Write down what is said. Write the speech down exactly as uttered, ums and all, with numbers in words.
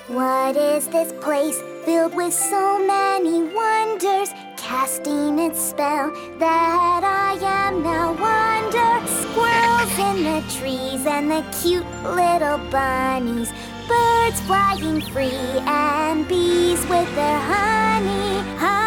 What is this place filled with so many wonders, casting its spell that I am now wonder? Squirrels in the trees and the cute little bunnies, birds flying free and bees with their honey.